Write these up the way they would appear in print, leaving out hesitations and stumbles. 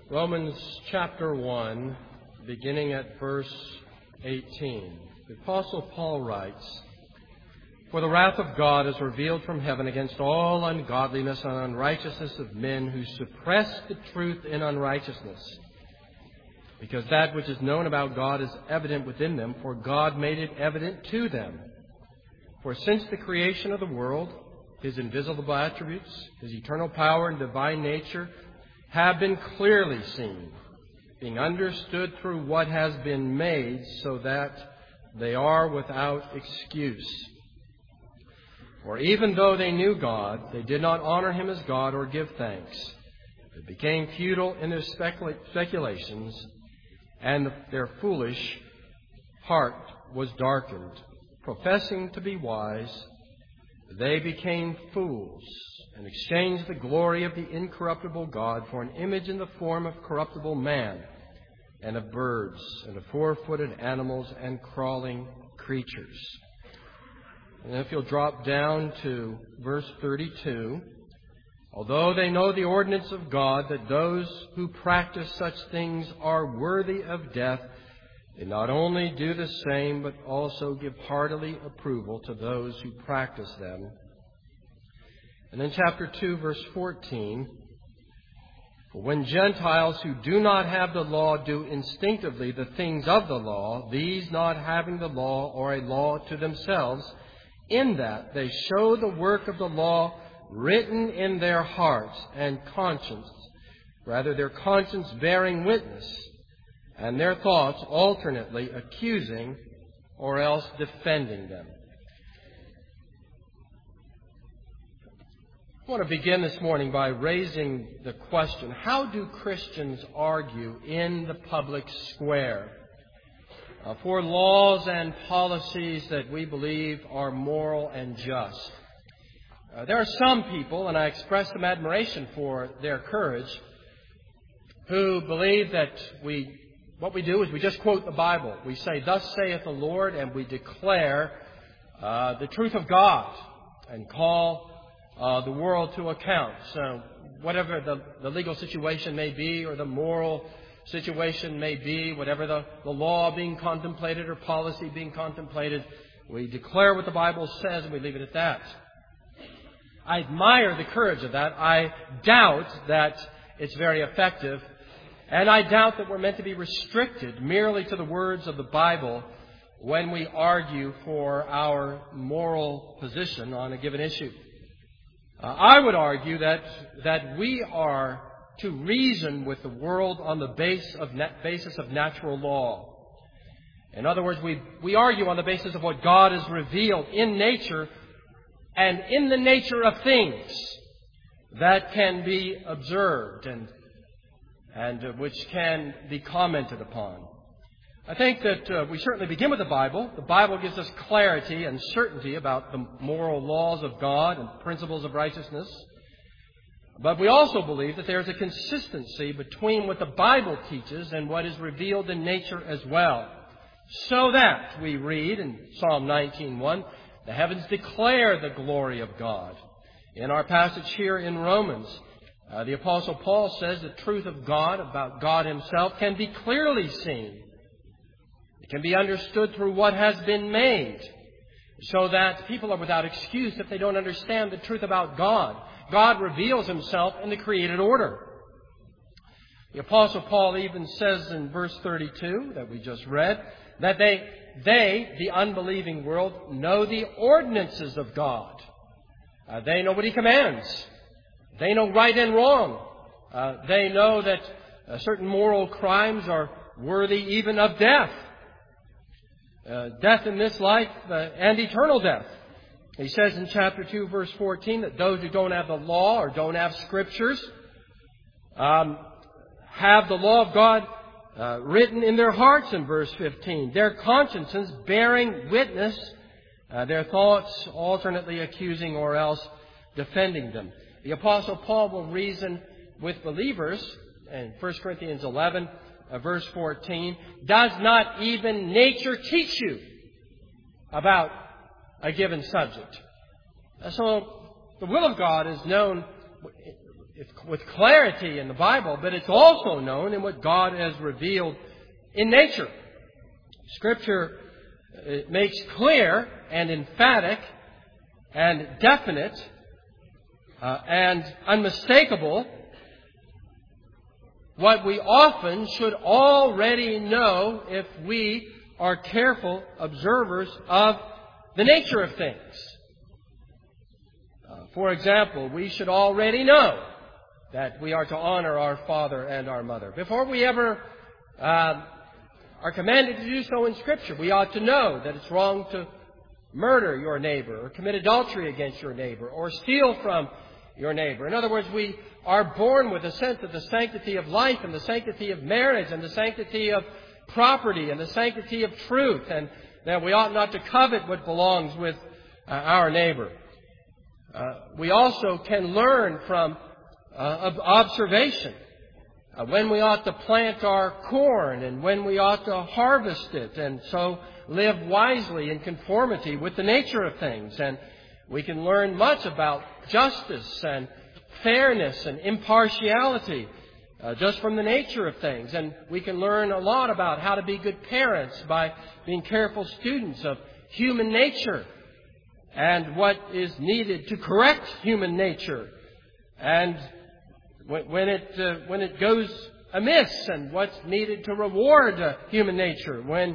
Romans chapter 1, beginning at verse 18. The Apostle Paul writes, "For the wrath of God is revealed from heaven against all ungodliness and unrighteousness of men who suppress the truth in unrighteousness. Because that which is known about God is evident within them, for God made it evident to them. For since the creation of the world, His invisible attributes, His eternal power and divine nature have been clearly seen, being understood through what has been made, so that they are without excuse. For even though they knew God, they did not honor Him as God or give thanks. It became futile in their speculations, and their foolish heart was darkened. Professing to be wise, they became fools and exchanged the glory of the incorruptible God for an image in the form of corruptible man and of birds and of four-footed animals and crawling creatures." And if you'll drop down to verse 32, "Although they know the ordinance of God, that those who practice such things are worthy of death, they not only do the same, but also give heartily approval to those who practice them." And then chapter 2, verse 14, "For when Gentiles who do not have the law do instinctively the things of the law, these not having the law are a law to themselves, in that they show the work of the law written in their hearts and conscience, rather their conscience bearing witness, and their thoughts alternately accusing or else defending them." I want to begin this morning by raising the question, how do Christians argue in the public square for laws and policies that we believe are moral and just? There are some people, and I express some admiration for their courage, who believe that what we do is we just quote the Bible. We say, "Thus saith the Lord," and we declare the truth of God and call the world to account. So whatever the legal situation may be or the moral situation may be, whatever the law being contemplated or policy being contemplated, we declare what the Bible says and we leave it at that. I admire the courage of that. I doubt that it's very effective. And I doubt that we're meant to be restricted merely to the words of the Bible when we argue for our moral position on a given issue. I would argue that we are to reason with the world on the basis of natural law. In other words, we argue on the basis of what God has revealed in nature and in the nature of things that can be observed and which can be commented upon. I think that we certainly begin with the Bible. The Bible gives us clarity and certainty about the moral laws of God and principles of righteousness. But we also believe that there is a consistency between what the Bible teaches and what is revealed in nature as well. So that, we read in Psalm 19:1, "The heavens declare the glory of God." In our passage here in Romans, the Apostle Paul says the truth of God about God Himself can be clearly seen. It can be understood through what has been made, so that people are without excuse if they don't understand the truth about God. God reveals Himself in the created order. The Apostle Paul even says in verse 32 that we just read, that they, the unbelieving world, know the ordinances of God. They know what He commands. They know right and wrong. They know that certain moral crimes are worthy even of death. Death in this life and eternal death. He says in chapter 2, verse 14, that those who don't have the law or don't have Scriptures have the law of God written in their hearts in verse 15. Their consciences bearing witness, their thoughts alternately accusing or else defending them. The Apostle Paul will reason with believers in 1 Corinthians 11, verse 14, "Does not even nature teach you about a given subject?" So the will of God is known with clarity in the Bible, but it's also known in what God has revealed in nature. Scripture makes clear and emphatic and definite and unmistakable what we often should already know if we are careful observers of the nature of things. For example, we should already know that we are to honor our father and our mother. Before we ever are commanded to do so in Scripture, we ought to know that it's wrong to murder your neighbor or commit adultery against your neighbor or steal from your neighbor. In other words, we are born with a sense of the sanctity of life and the sanctity of marriage and the sanctity of property and the sanctity of truth, and that we ought not to covet what belongs with our neighbor. We also can learn from observation when we ought to plant our corn and when we ought to harvest it, and so live wisely in conformity with the nature of things. And we can learn much about justice and fairness and impartiality just from the nature of things. And we can learn a lot about how to be good parents by being careful students of human nature and what is needed to correct human nature, and when it goes amiss, and what's needed to reward human nature when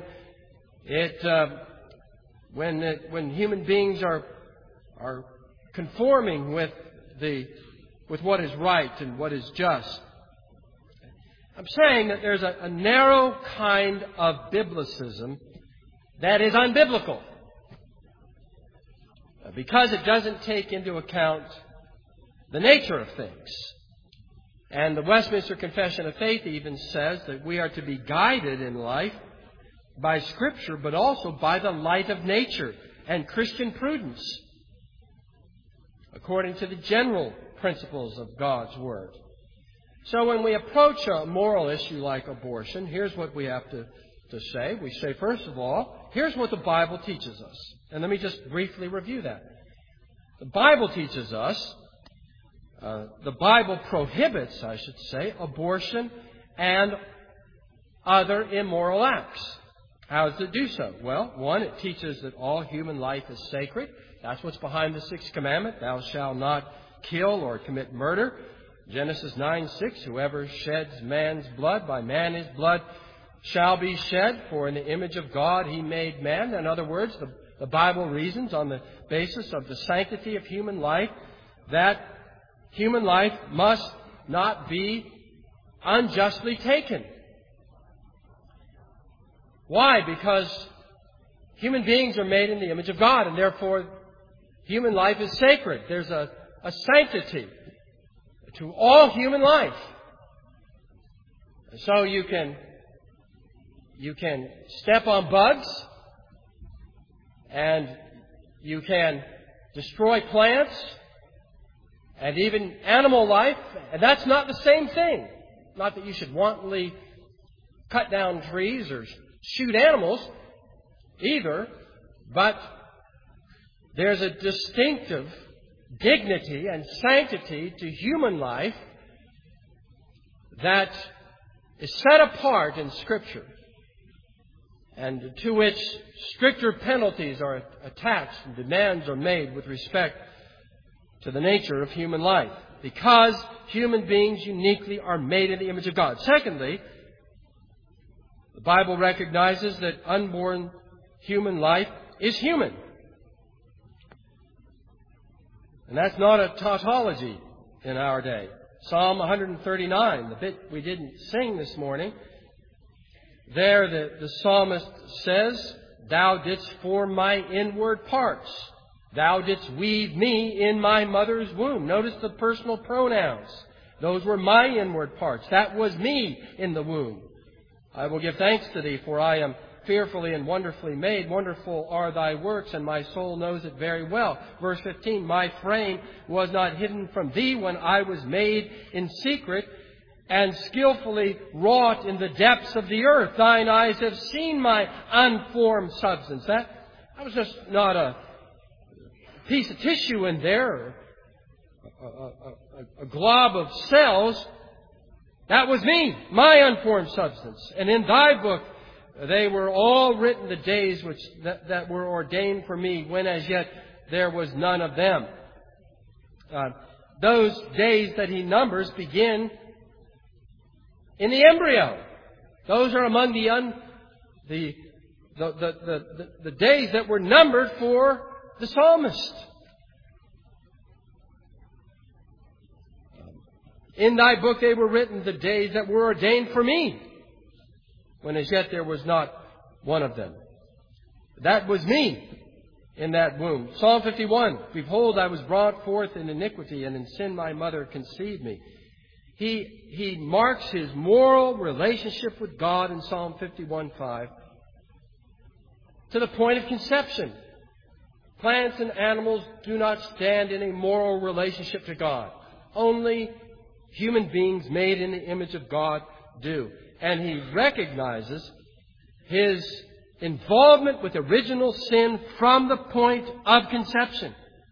human beings are conforming with what is right and what is just. I'm saying that there's a narrow kind of biblicism that is unbiblical, because it doesn't take into account the nature of things. And the Westminster Confession of Faith even says that we are to be guided in life by Scripture, but also by the light of nature and Christian prudence, according to the general principles of God's Word. So when we approach a moral issue like abortion, here's what we have to say. We say, first of all, here's what the Bible teaches us. And let me just briefly review that. The Bible teaches us, the Bible prohibits, I should say, abortion and other immoral acts. How does it do so? Well, one, it teaches that all human life is sacred. That's what's behind the sixth commandment. Thou shalt not kill or commit murder. Genesis 9:6, whoever sheds man's blood, by man his blood shall be shed, for in the image of God he made man. In other words, the Bible reasons on the basis of the sanctity of human life that human life must not be unjustly taken. Why? Because human beings are made in the image of God, and therefore human life is sacred. There's a sanctity to all human life. So you can step on bugs, and you can destroy plants, and even animal life, and that's not the same thing. Not that you should wantonly cut down trees or shoot animals either, but there's a distinctive dignity and sanctity to human life that is set apart in Scripture, and to which stricter penalties are attached and demands are made with respect to the nature of human life, because human beings uniquely are made in the image of God. Secondly, the Bible recognizes that unborn human life is human. And that's not a tautology in our day. Psalm 139, the bit we didn't sing this morning, there the psalmist says, Thou didst form my inward parts. Thou didst weave me in my mother's womb. Notice the personal pronouns. Those were my inward parts. That was me in the womb. I will give thanks to Thee, for I am fearfully and wonderfully made. Wonderful are Thy works, and my soul knows it very well. Verse 15, My frame was not hidden from Thee when I was made in secret and skillfully wrought in the depths of the earth. Thine eyes have seen my unformed substance. That was just not a piece of tissue in there, a glob of cells, that was me, my unformed substance. And in thy book they were all written, the days that were ordained for me, when as yet there was none of them. Those days that he numbers begin in the embryo. Those are among the days that were numbered for the psalmist. In thy book they were written, the days that were ordained for me, when as yet there was not one of them. That was me in that womb. Psalm 51, behold, I was brought forth in iniquity, and in sin my mother conceived me. He marks his moral relationship with God in Psalm 51:5 to the point of conception. Plants and animals do not stand in a moral relationship to God. Only human beings made in the image of God do. And he recognizes his involvement with original sin from the point of conception.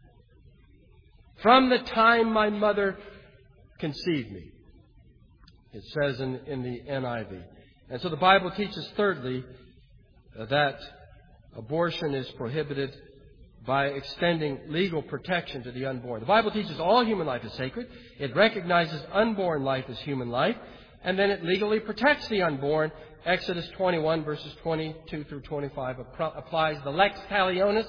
From the time my mother conceived me, it says in the NIV. And so the Bible teaches, thirdly, that abortion is prohibited by extending legal protection to the unborn. The Bible teaches all human life is sacred. It recognizes unborn life as human life. And then it legally protects the unborn. Exodus 21, verses 22 through 25 applies the lex talionis,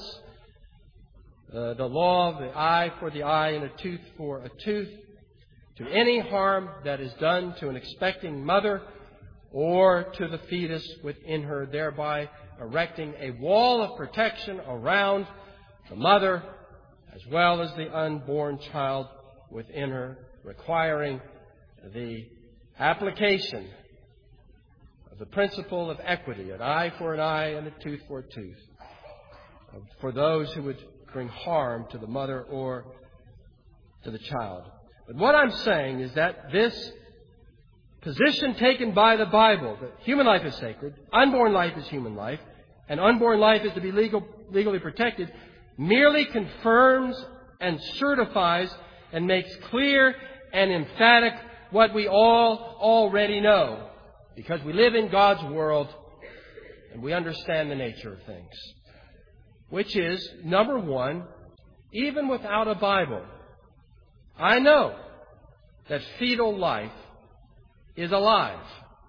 the law of the eye for the eye and a tooth for a tooth, to any harm that is done to an expecting mother or to the fetus within her, thereby erecting a wall of protection around the mother as well as the unborn child within her, requiring the application of the principle of equity, an eye for an eye and a tooth for a tooth, for those who would bring harm to the mother or to the child. But what I'm saying is that this position taken by the Bible, that human life is sacred, unborn life is human life, and unborn life is to be legally protected, merely confirms and certifies and makes clear and emphatic what we all already know, because we live in God's world and we understand the nature of things. Which is, number one, even without a Bible, I know that fetal life is alive.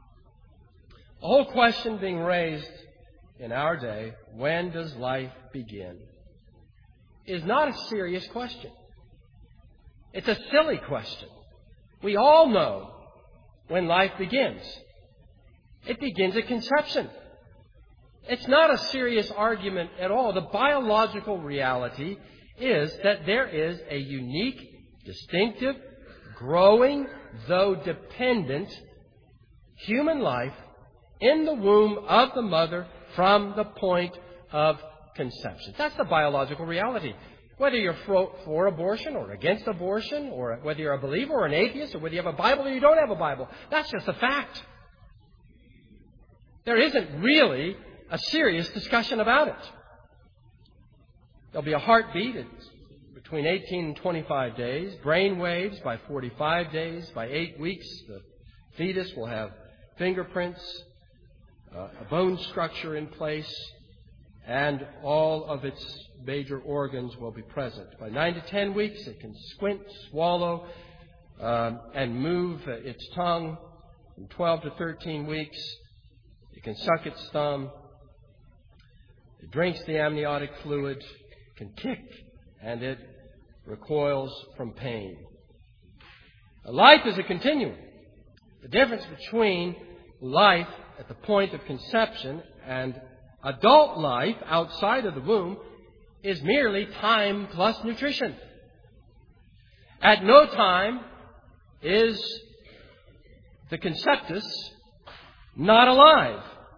The whole question being raised in our day, when does life begin, is not a serious question. It's a silly question. We all know when life begins. It begins at conception. It's not a serious argument at all. The biological reality is that there is a unique, distinctive, growing, though dependent, human life in the womb of the mother from the point of conception. That's the biological reality. Whether you're for abortion or against abortion, or whether you're a believer or an atheist, or whether you have a Bible or you don't have a Bible, that's just a fact. There isn't really a serious discussion about it. There'll be a heartbeat at between 18 and 25 days, brain waves by 45 days, by 8 weeks the fetus will have fingerprints, a bone structure in place, and all of its major organs will be present. By 9 to 10 weeks, it can squint, swallow, and move its tongue. From 12 to 13 weeks, it can suck its thumb. It drinks the amniotic fluid, can kick, and it recoils from pain. Life is a continuum. The difference between life at the point of conception and adult life outside of the womb is merely time plus nutrition. At no time is the conceptus not alive.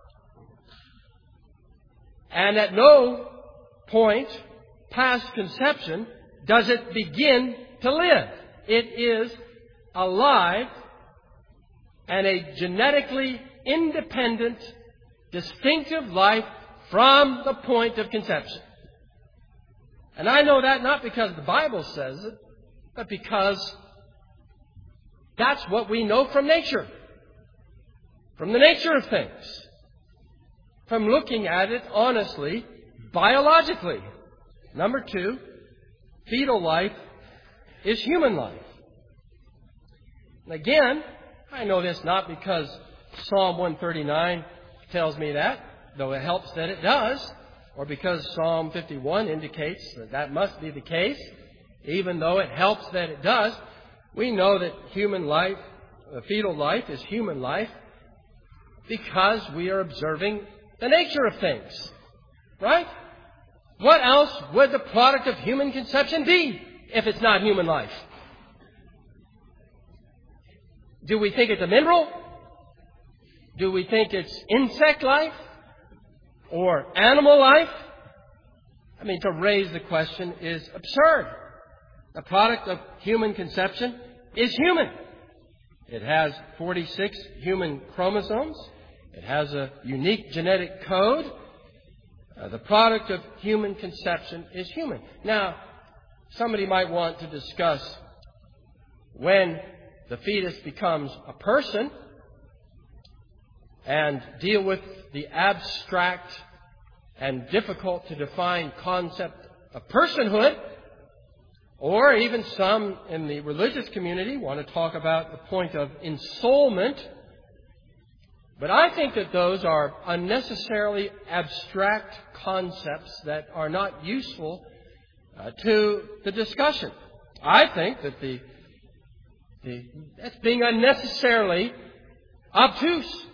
And at no point past conception does it begin to live. It is alive and a genetically independent, distinctive life from the point of conception. And I know that not because the Bible says it, but because that's what we know from nature, from the nature of things, from looking at it honestly, biologically. Number two, fetal life is human life. And again, I know this not because Psalm 139 tells me that, though it helps that it does, or because Psalm 51 indicates that that must be the case, even though it helps that it does. We know that human life, fetal life is human life because we are observing the nature of things. Right? What else would the product of human conception be if it's not human life? Do we think it's a mineral? Do we think it's insect life? Or animal life? I mean, to raise the question is absurd. The product of human conception is human. It has 46 human chromosomes. It has a unique genetic code. The product of human conception is human. Now, somebody might want to discuss when the fetus becomes a person and deal with the abstract and difficult to define concept of personhood, or even some in the religious community want to talk about the point of ensoulment. But I think that those are unnecessarily abstract concepts that are not useful to the discussion. I think that that's being unnecessarily obtuse.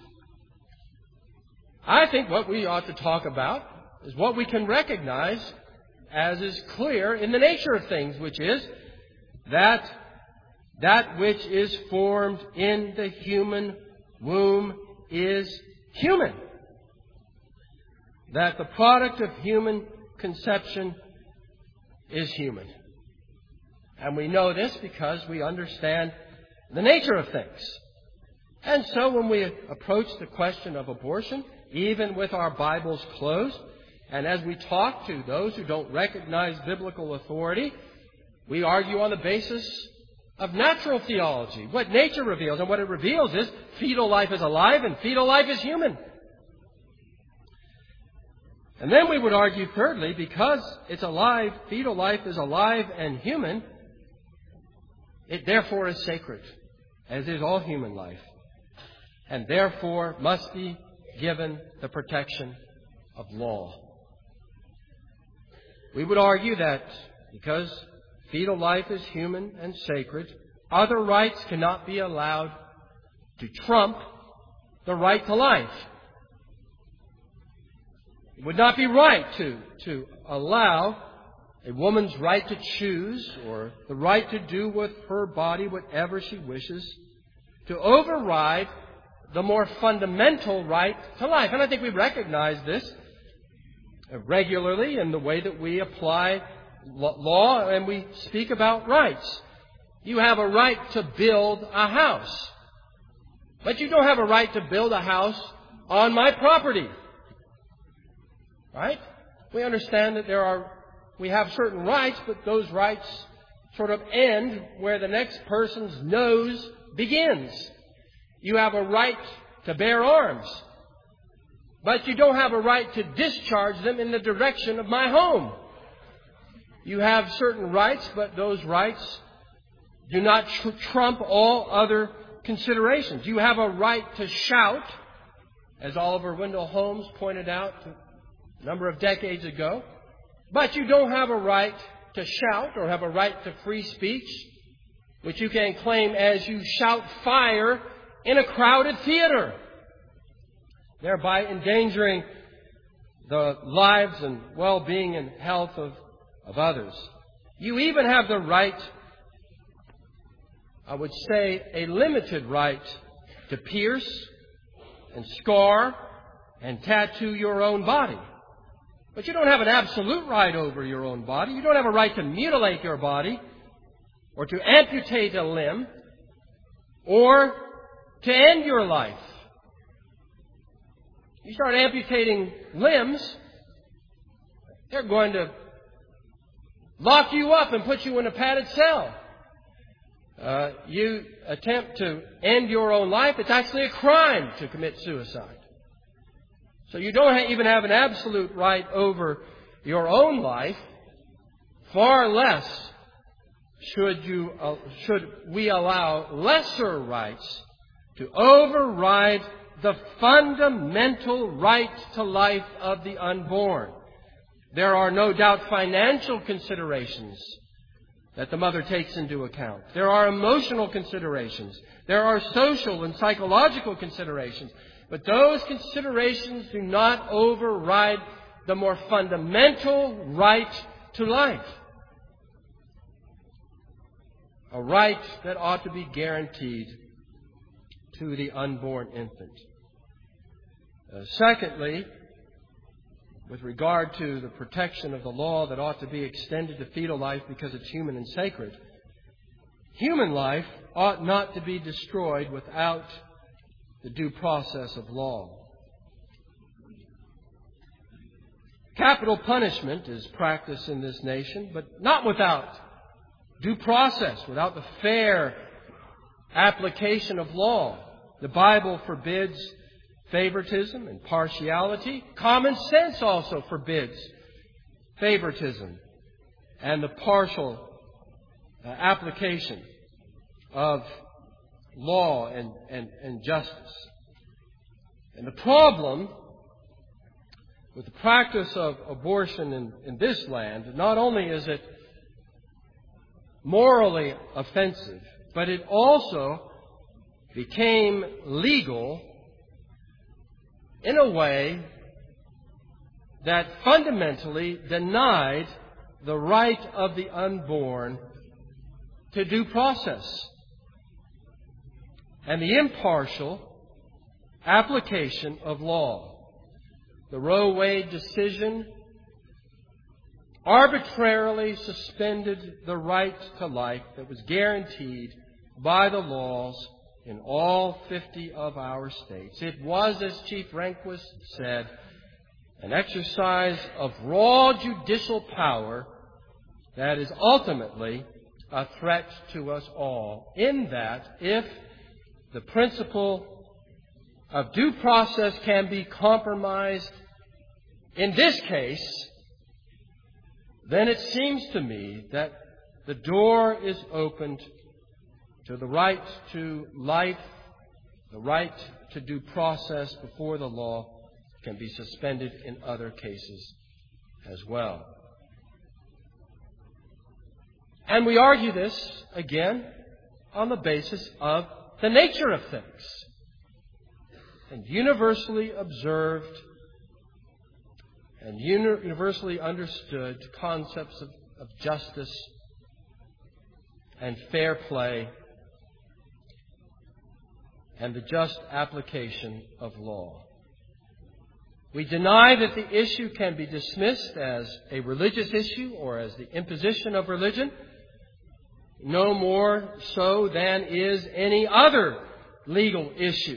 I think what we ought to talk about is what we can recognize as is clear in the nature of things, which is that which is formed in the human womb is human. That the product of human conception is human. And we know this because we understand the nature of things. And so when we approach the question of abortion, even with our Bibles closed, and as we talk to those who don't recognize biblical authority, we argue on the basis of natural theology, what nature reveals. And what it reveals is fetal life is alive and fetal life is human. And then we would argue, thirdly, because it's alive, fetal life is alive and human, it therefore is sacred, as is all human life, and therefore must be given the protection of law. We would argue that because fetal life is human and sacred, other rights cannot be allowed to trump the right to life. It would not be right to allow a woman's right to choose or the right to do with her body whatever she wishes to override the more fundamental right to life. And I think we recognize this regularly in the way that we apply law and we speak about rights. You have a right to build a house, but you don't have a right to build a house on my property. Right? We understand that we have certain rights, but those rights sort of end where the next person's nose begins. You have a right to bear arms, but you don't have a right to discharge them in the direction of my home. You have certain rights, but those rights do not trump all other considerations. You have a right to shout, as Oliver Wendell Holmes pointed out a number of decades ago, but you don't have a right to shout or have a right to free speech, which you can claim as you shout fire in a crowded theater, thereby endangering the lives and well-being and health of others. You even have the right, I would say a limited right, to pierce and scar and tattoo your own body. But you don't have an absolute right over your own body. You don't have a right to mutilate your body or to amputate a limb or to end your life. You start amputating limbs, they're going to lock you up and put you in a padded cell. you attempt to end your own life, it's actually a crime to commit suicide. So you don't even have an absolute right over your own life. Far less should we allow lesser rights to override the fundamental right to life of the unborn. There are no doubt financial considerations that the mother takes into account. There are emotional considerations. There are social and psychological considerations. But those considerations do not override the more fundamental right to life. A right that ought to be guaranteed to the unborn infant. Secondly, with regard to the protection of the law that ought to be extended to fetal life because it's human and sacred, human life ought not to be destroyed without the due process of law. Capital punishment is practiced in this nation, but not without due process, without the fair application of law. The Bible forbids favoritism and partiality. Common sense also forbids favoritism and the partial application of law and justice. And the problem with the practice of abortion in this land, not only is it morally offensive, but it also became legal in a way that fundamentally denied the right of the unborn to due process and the impartial application of law. The Roe Wade decision arbitrarily suspended the right to life that was guaranteed by the laws in all 50 of our states. It was, as Chief Rehnquist said, an exercise of raw judicial power that is ultimately a threat to us all, in that if the principle of due process can be compromised in this case, then it seems to me that the door is opened to the right to life, the right to due process before the law can be suspended in other cases as well. And we argue this, again, on the basis of the nature of things and universally observed and universally understood concepts of justice and fair play and the just application of law. We deny that the issue can be dismissed as a religious issue or as the imposition of religion, no more so than is any other legal issue.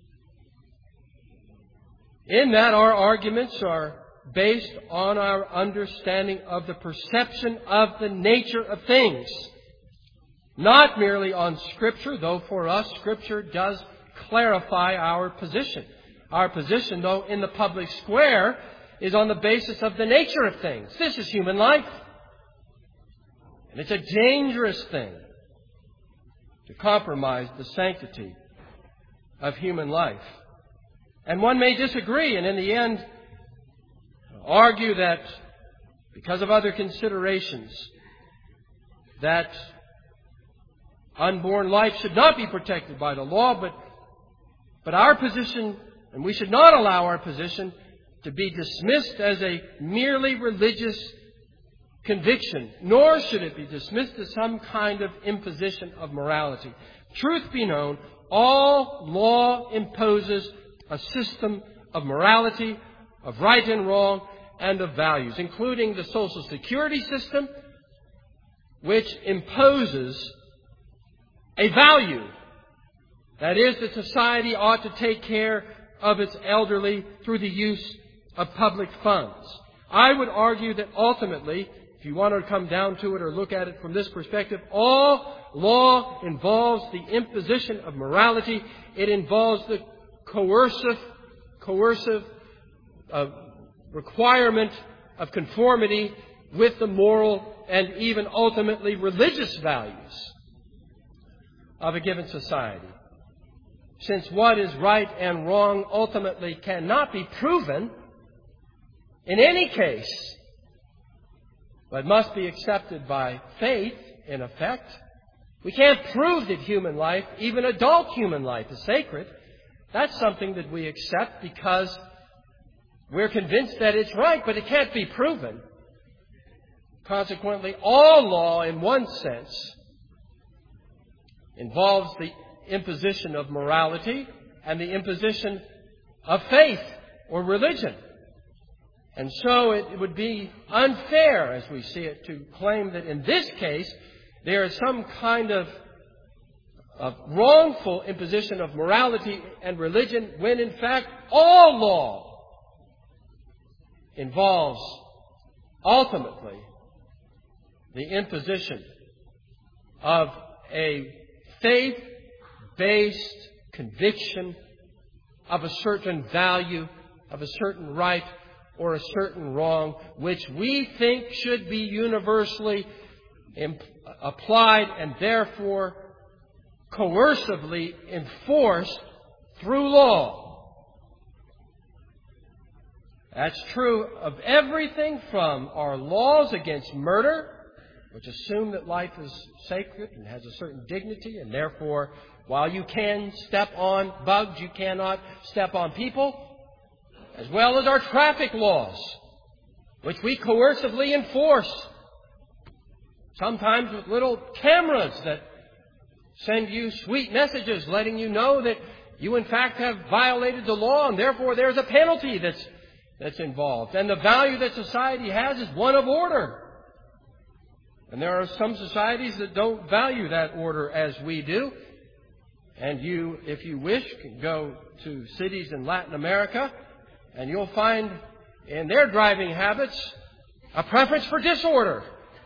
In that, our arguments are based on our understanding of the perception of the nature of things, not merely on Scripture, though for us Scripture does clarify our position. Our position, though, in the public square is on the basis of the nature of things. This is human life. And it's a dangerous thing to compromise the sanctity of human life. And one may disagree and in the end argue that because of other considerations that unborn life should not be protected by the law, but our position, and we should not allow our position to be dismissed as a merely religious conviction, nor should it be dismissed as some kind of imposition of morality. Truth be known, all law imposes a system of morality, of right and wrong, and of values, including the Social Security system, which imposes a value. That is, that society ought to take care of its elderly through the use of public funds. I would argue that ultimately if you want to come down to it or look at it from this perspective, all law involves the imposition of morality. It involves the coercive requirement of conformity with the moral and even ultimately religious values of a given society. Since what is right and wrong ultimately cannot be proven in any case, but must be accepted by faith, in effect. We can't prove that human life, even adult human life, is sacred. That's something that we accept because we're convinced that it's right, but it can't be proven. Consequently, all law, in one sense, involves the imposition of morality and the imposition of faith or religion. And so it would be unfair, as we see it, to claim that in this case there is some kind of wrongful imposition of morality and religion when in fact all law involves ultimately the imposition of a faith-based conviction of a certain value, of a certain right, or a certain wrong, which we think should be universally applied and therefore coercively enforced through law. That's true of everything from our laws against murder, which assume that life is sacred and has a certain dignity, and therefore, while you can step on bugs, you cannot step on people, as well as our traffic laws, which we coercively enforce, sometimes with little cameras that send you sweet messages letting you know that you in fact have violated the law, and therefore there's a penalty that's involved. And the value that society has is one of order. And there are some societies that don't value that order as we do. And you, if you wish, can go to cities in Latin America, and you'll find in their driving habits a preference for disorder.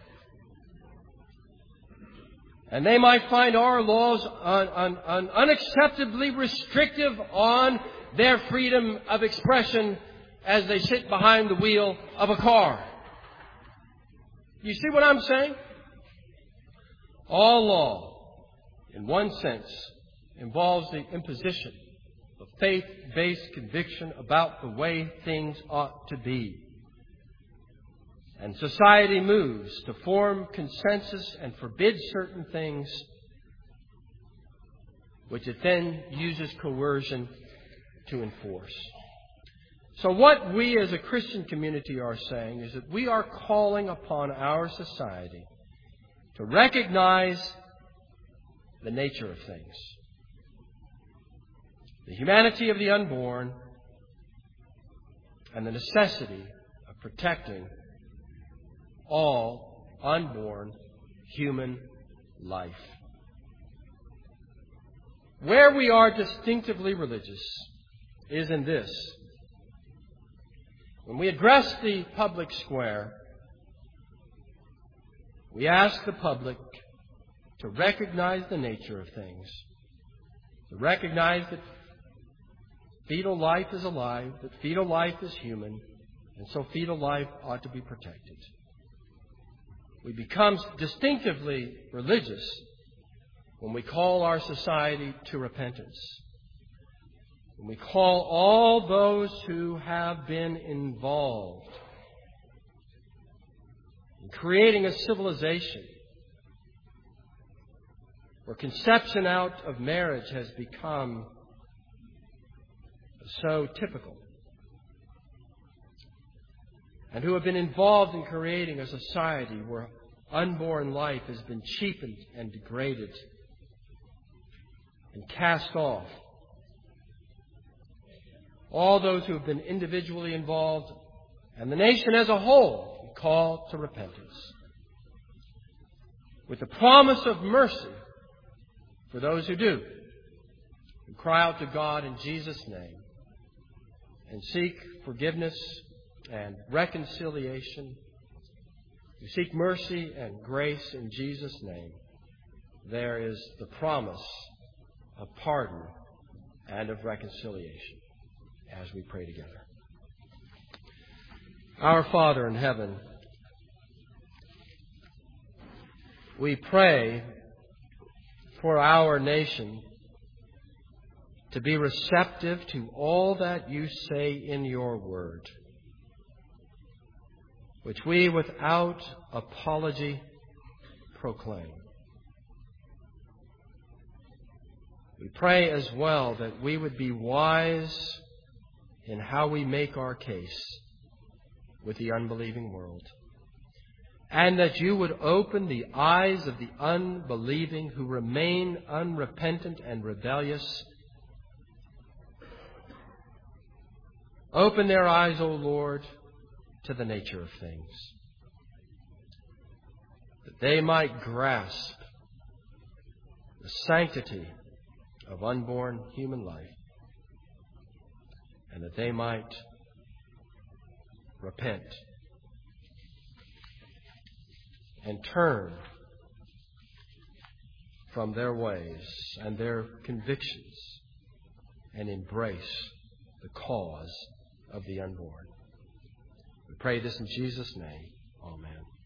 And they might find our laws unacceptably restrictive on their freedom of expression as they sit behind the wheel of a car. You see what I'm saying? All law, in one sense, involves the imposition of faith-based conviction about the way things ought to be. And society moves to form consensus and forbid certain things, which it then uses coercion to enforce. So what we as a Christian community are saying is that we are calling upon our society to recognize the nature of things, the humanity of the unborn, and the necessity of protecting all unborn human life. Where we are distinctively religious is in this. When we address the public square, we ask the public to recognize the nature of things, to recognize that fetal life is alive, that fetal life is human, and so fetal life ought to be protected. We become distinctively religious when we call our society to repentance. When we call all those who have been involved in creating a civilization where conception out of marriage has become so typical, and who have been involved in creating a society where unborn life has been cheapened and degraded and cast off. All those who have been individually involved, and the nation as a whole, call to repentance, with the promise of mercy for those who do, and cry out to God in Jesus' name, and seek forgiveness and reconciliation who seek mercy and grace in Jesus' name, there is the promise of pardon and of reconciliation as we pray together. Our Father in heaven, we pray for our nation to be receptive to all that you say in your word, which we without apology proclaim. We pray as well that we would be wise in how we make our case with the unbelieving world, and that you would open the eyes of the unbelieving who remain unrepentant and rebellious. Open their eyes, O Lord, to the nature of things, that they might grasp the sanctity of unborn human life, and that they might repent and turn from their ways and their convictions and embrace the cause of the unborn. We pray this in Jesus' name. Amen.